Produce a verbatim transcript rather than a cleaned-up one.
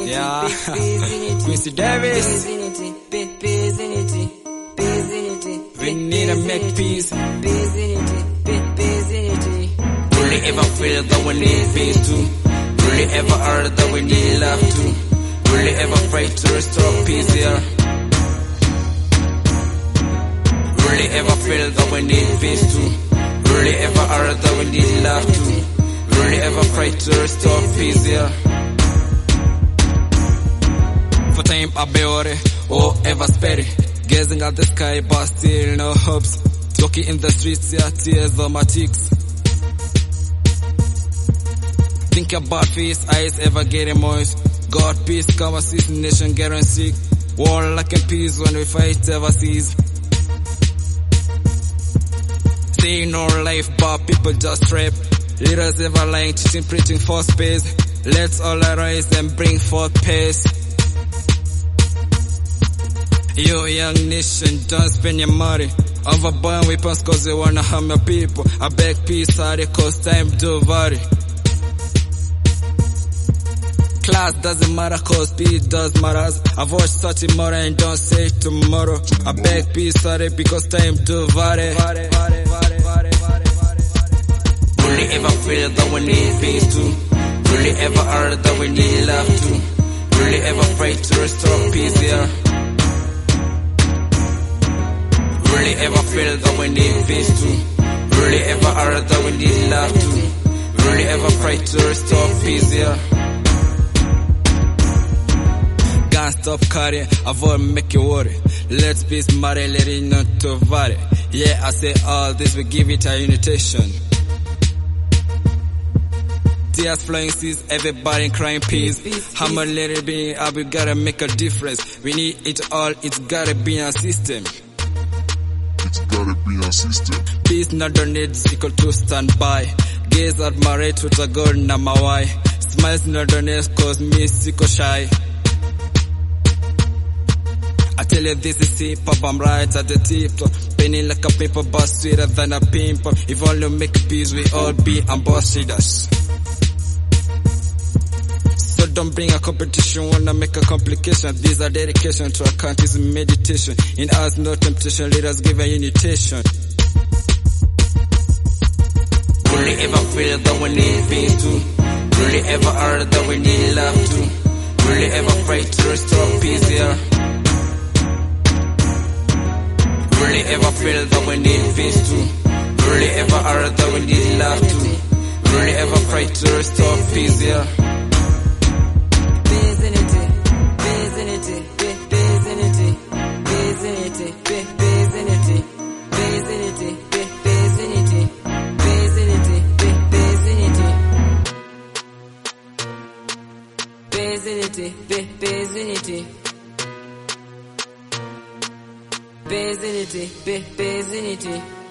Yeah, Quincy Davis. We need to make peace. Really ever feel that we need peace too? Really ever heard that we need love too? Really ever pray to restore peace here? Really ever feel that we need peace too? Really ever heard that we need love too? Really ever pray to restore peace here? For time I bear oh ever spare, gazing at the sky but still no hopes. Talking in the streets, yeah, tears on my cheeks. Think about face, eyes ever getting moist. God peace, come assist nation getting sick. War like in peace when we fight ever cease. Staying our life but people just trap. Leaders ever lying, cheating, preaching for space. Let's all arise and bring forth peace. You young nation, don't spend your money over buying weapons cause you wanna harm your people. I beg peace, sorry, cause time do vary. Class doesn't matter cause peace does matter. Avoid such tomorrow and don't say tomorrow. I beg peace, sorry, because time do vary. Really ever feel that we need peace too? Really ever heard that we need love too? Really ever pray to restore peace here? Really ever feel that we need peace too? Really ever heard that we need love too? Really ever pray to restore peace here? Can't stop carrying, avoid make you worry. Let's peace matter, let it not to vary. Yeah, I say all this, we give it a invitation. Tears flowing seas, everybody crying peace. Hammer let it be, I we gotta make a difference. We need it all, it's gotta be a system. It's gotta be a system. Peace not needs equal to stand by. Gaze admirate with a girl na mawai. Smiles not needs cause me siko shy. I tell you this is hip hop, I'm right at the tip. Penny like a paper but sweeter than a pimp. If only make peace we all be ambassadors. So don't bring a competition, wanna make a complication. These are dedication to our country's meditation. In us no temptation, let us give a invitation. Really ever feel that we need peace too? Really ever heard that we need love too? Really ever pray to restore peace here? Really ever feel that we need peace too? Really ever heard that we need love too? Really ever pray to restore peace here? Peace, unity, peace, unity.